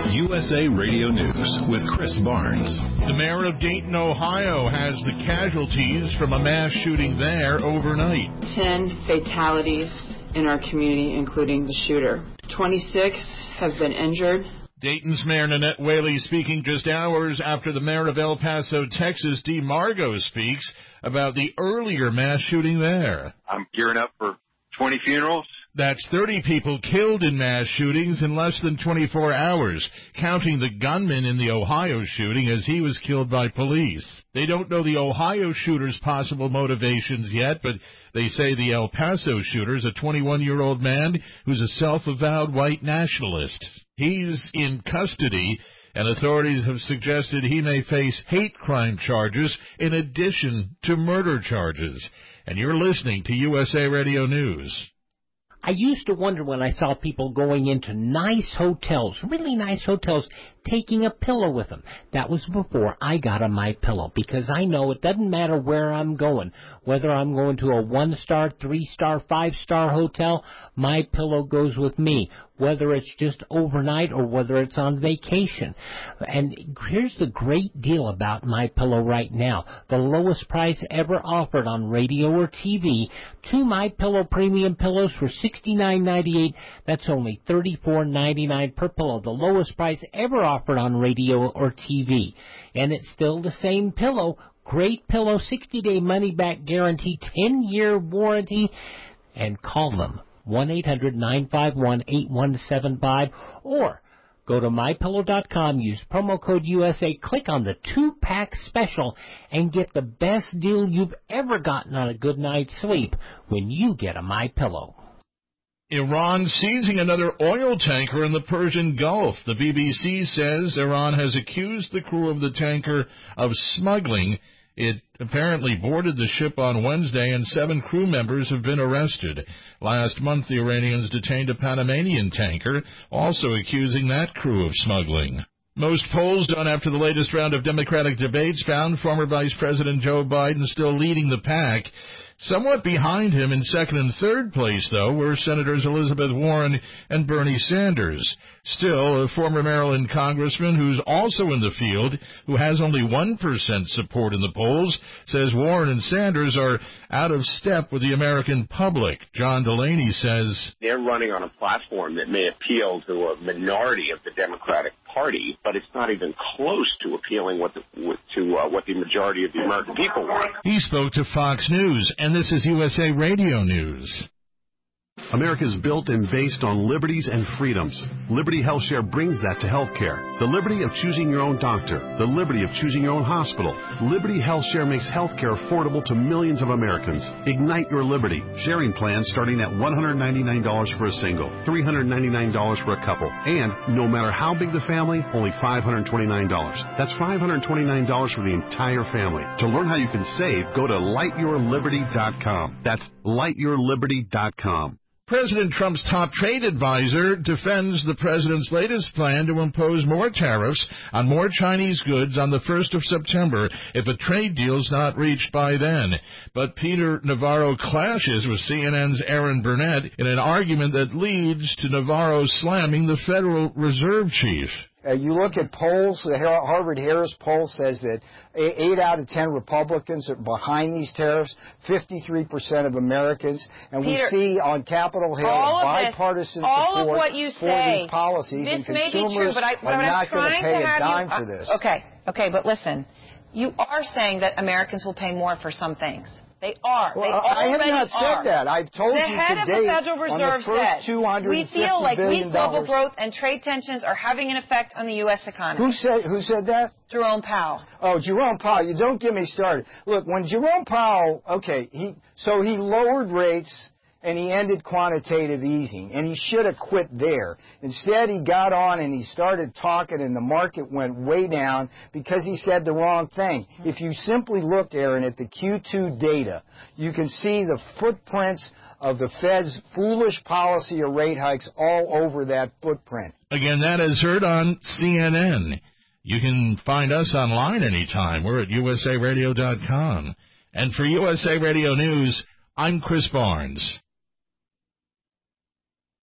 USA Radio News with Chris Barnes. The mayor of Dayton, Ohio, has the casualties from a mass shooting there overnight. 10 fatalities in our community, including the shooter. 26 have been injured. Dayton's Mayor Nanette Whaley speaking just hours after the mayor of El Paso, Texas, Dee Margo, speaks about the earlier mass shooting there. I'm gearing up for 20 funerals. That's 30 people killed in mass shootings in less than 24 hours, counting the gunman in the Ohio shooting as he was killed by police. They don't know the Ohio shooter's possible motivations yet, but they say the El Paso shooter is a 21-year-old man who's a self-avowed white nationalist. He's in custody, and authorities have suggested he may face hate crime charges in addition to murder charges. And you're listening to USA Radio News. I used to wonder when I saw people going into nice hotels, really nice hotels, taking a pillow with them. That was before I got a MyPillow, because I know it doesn't matter where I'm going. Whether I'm going to a 1-star, 3-star, 5-star hotel, MyPillow goes with me, whether it's just overnight or whether it's on vacation. And here's the great deal about MyPillow right now. The lowest price ever offered on radio or TV. 2 MyPillow premium pillows for $69.98. That's only $34.99 per pillow. The lowest price ever offered on radio or TV. And it's still the same pillow. Great pillow, 60-day money-back guarantee, 10-year warranty. And call them, 1-800-951-8175, or go to MyPillow.com, use promo code USA, click on the 2-pack special, and get the best deal you've ever gotten on a good night's sleep when you get a MyPillow. Iran seizing another oil tanker in the Persian Gulf. The BBC says Iran has accused the crew of the tanker of smuggling. It apparently boarded the ship on Wednesday, and 7 crew members have been arrested. Last month, the Iranians detained a Panamanian tanker, also accusing that crew of smuggling. Most polls done after the latest round of Democratic debates found former Vice President Joe Biden still leading the pack. Somewhat behind him in second and third place, though, were Senators Elizabeth Warren and Bernie Sanders. Still, a former Maryland congressman who's also in the field, who has only 1% support in the polls, says Warren and Sanders are out of step with the American public. John Delaney says they're running on a platform that may appeal to a minority of the Democratic Party, but it's not even close to appealing to what the majority of the American people want. He spoke to Fox News, and this is USA Radio News. America is built and based on liberties and freedoms. Liberty HealthShare brings that to healthcare. The liberty of choosing your own doctor. The liberty of choosing your own hospital. Liberty HealthShare makes healthcare affordable to millions of Americans. Ignite your liberty. Sharing plans starting at $199 for a single, $399 for a couple, and no matter how big the family, only $529. That's $529 for the entire family. To learn how you can save, go to lightyourliberty.com. That's lightyourliberty.com. President Trump's top trade advisor defends the president's latest plan to impose more tariffs on more Chinese goods on the 1st of September if a trade deal's not reached by then. But Peter Navarro clashes with CNN's Aaron Burnett in an argument that leads to Navarro slamming the Federal Reserve chief. You look at polls, the Harvard-Harris poll says that 8 out of 10 Republicans are behind these tariffs, 53% of Americans, and Peter, we see on Capitol Hill bipartisan support for these policies, and consumers are not going to pay a dime for this. Okay, but listen, you are saying that Americans will pay more for some things. They are. Well, I have not said that. I've told you today the Federal Reserve on the first $250 we feel like weak global growth and trade tensions are having an effect on the U.S. economy. Who said that? Jerome Powell. Oh, Jerome Powell. You don't get me started. Look, when Jerome Powell, he lowered rates and he ended quantitative easing, and he should have quit there. Instead, he got on and he started talking, and the market went way down because he said the wrong thing. If you simply look, Aaron, at the Q2 data, you can see the footprints of the Fed's foolish policy of rate hikes all over that footprint. Again, that is heard on CNN. You can find us online anytime. We're at usaradio.com. And for USA Radio News, I'm Chris Barnes.